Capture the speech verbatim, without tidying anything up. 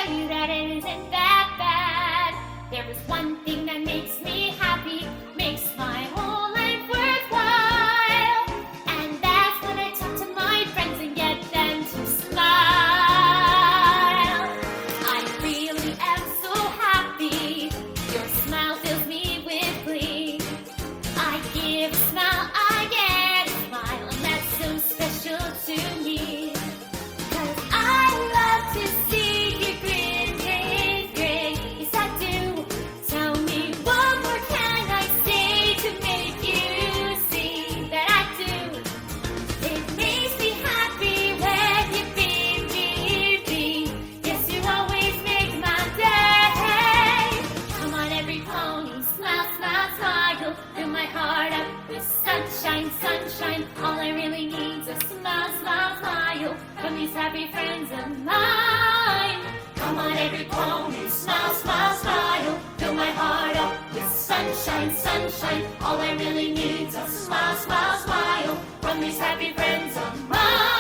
show you that it isn't that bad. There is one thing that makes me happy, makes my whole life worthwhile, and that's when I talk to my friends and get them to smile. I really am so happy. Your smile fills me with glee. I give a smile, I get a smile, and that's so special to me. 'Cause I love to see you grin, grin, grin. Yes, I do. Tell me what more can I say to make you see that I do. It makes me happy when you beam, beam, beam. Yes, you always make my day. Come on, every pony, smile, smile, smile. Fill my heart up with sunshine, sunshine. All I really need is a smile, smile, smile from these happy friends of mine. Come on, every pony, smile, smile, smile. Fill my heart up with sunshine, sunshine. All I really need is a smile, smile, smile from these happy friends of mine.